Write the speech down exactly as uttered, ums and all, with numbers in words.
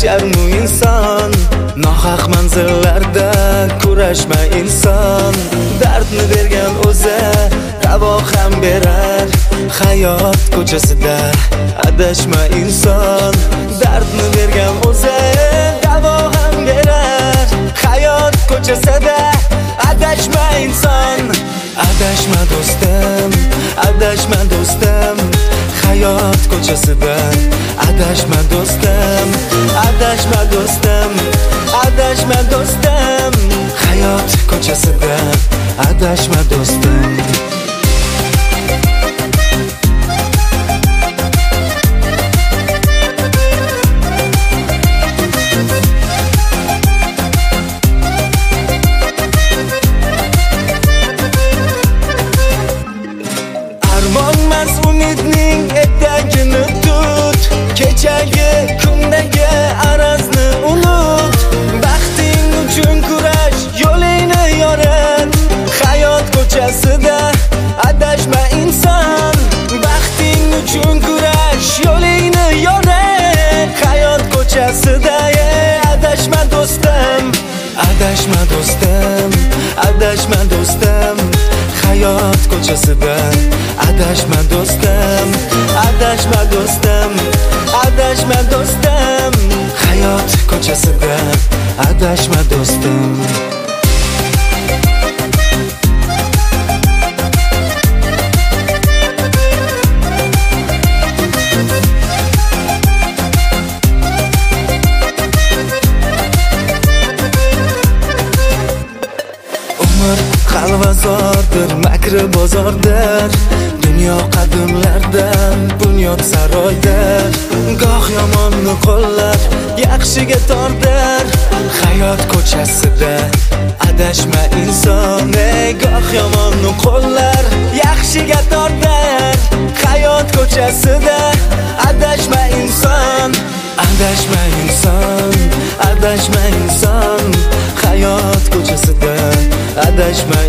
yasharmu inson. Nohaq manzillarda kurashma inson. Dardni bergan o'zi davo ham berar. Hayot ko'chasida adashma inson. Dardni bergan o'zi davo ham berar. Hayot ko'chasida adashma inson. Adashma do'stim, adashma do'stim. Hayot ko'chasida adashma do'stim, adashma do'stim, adashma do'stim. Hayot ko'chasida adashma do'stim. Armonmas umidning etagini tut. Kechagi kundagi arazni unut. Baxting uchun kurash, yo'lingni yorit. Hayot ko'chasida adashma inson. Baxting uchun kurash, yo'lingni yorit. Hayot ko'chasida adashma do'stim, adashma do'stim, adashma do'stim. Hayot ko'chasida adashma do'stim, adashma do'stim, adashma do'stim. Hayot ko'chasida adashma do'stim. Umr qalvazordir, makri bozordir. Dunyo qadimlardan bunyod saroydir. Goh yomonni qo'llar, yaxshiga tordir. Hayot ko'chasida adashma inson. Goh yomonni qo'llar, yaxshiga tordir. Hayot ko'chasida adashma inson. Adashma inson, adashma inson. Hayot ko'chasida adashma